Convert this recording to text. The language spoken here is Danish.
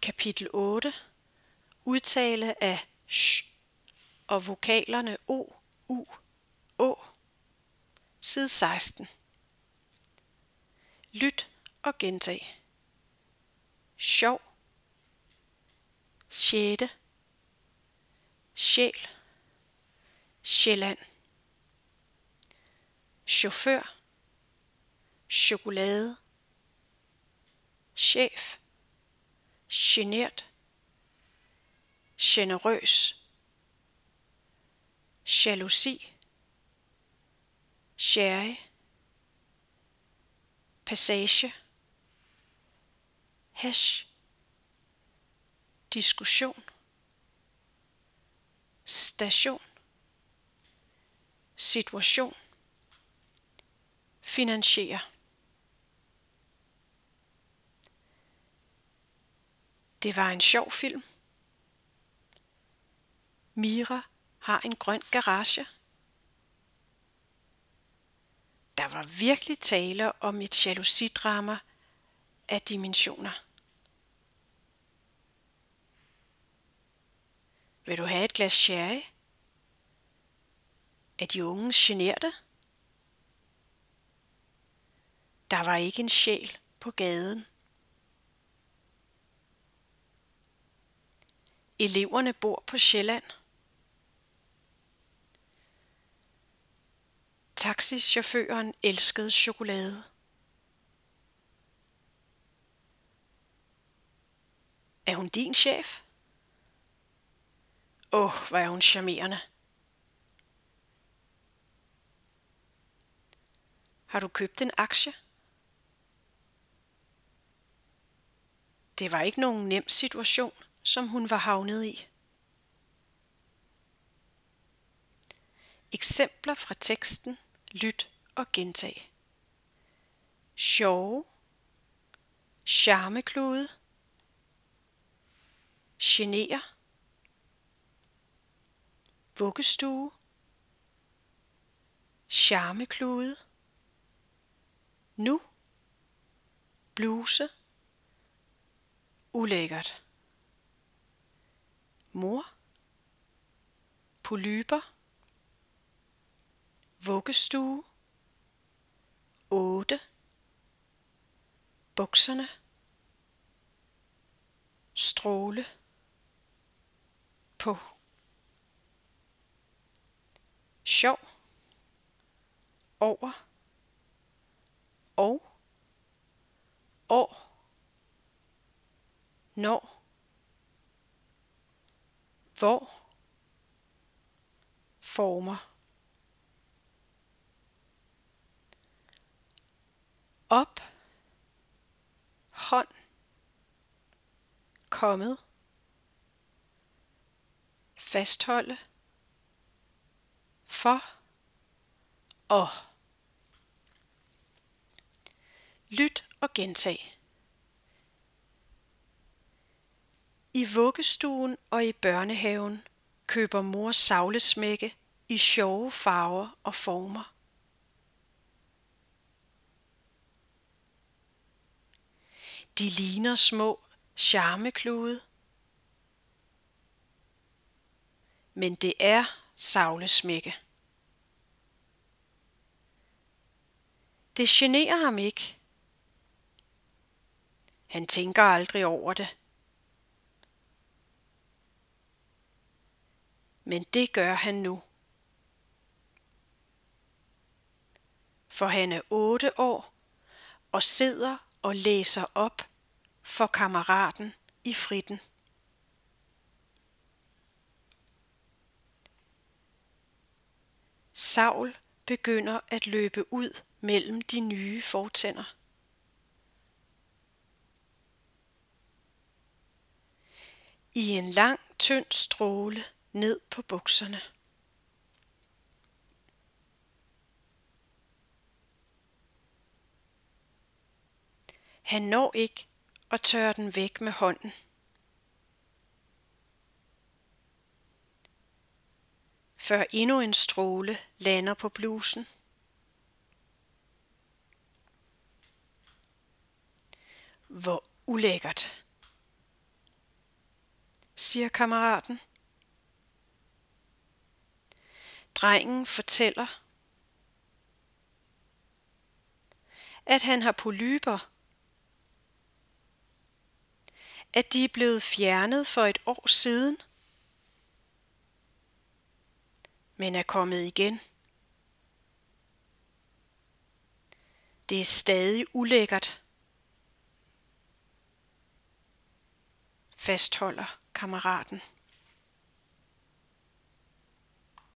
Kapitel 8. Udtale af sh og vokalerne o, u, å. Side 16. Lyt og gentag. Sjov, sjette, sjæl, Sjælland, chauffør, chokolade, chef, genert, generøs, jalousi, sherry, passage, hash, diskussion, station, situation, finansiere. Det var en sjov film. Mira har en grøn garage. Der var virkelig tale om et jalousidrama af dimensioner. Vil du have et glas sherry? Er de unge generte? Der var ikke en sjæl på gaden. Eleverne bor på Sjælland. Taxichaufføren elskede chokolade. Er hun din chef? Hvor er hun charmerende. Har du købt en aktie? Det var ikke nogen nem situation, som hun var havnet i. Eksempler fra teksten. Lyt og gentag. Sjove, charmeklude, genere, vuggestue, charmeklude, nu, bluse, ulækkert, mor, polyper, vuggestue, 8, bukserne, stråle, på, sjov, over, og, år, når, hvor, former, op, hånd, kommet, fastholde, for, og. Lyt og gentag. I vuggestuen og i børnehaven køber mor savlesmække i sjove farver og former. De ligner små charmeklude, men det er savlesmække. Det generer ham ikke. Han tænker aldrig over det. Men det gør han nu. For han er 8 år og sidder og læser op for kammeraten i fritten. Saul begynder at løbe ud mellem de nye fortænder. I en lang, tynd stråle ned på bukserne. Han når ikke at tørre den væk med hånden. Før endnu en stråle lander på blusen. Hvor ulækkert. siger kammeraten. Drengen fortæller, at han har polypper, at de er blevet fjernet for et år siden, men er kommet igen. Det er stadig ulækkert, fastholder kammeraten.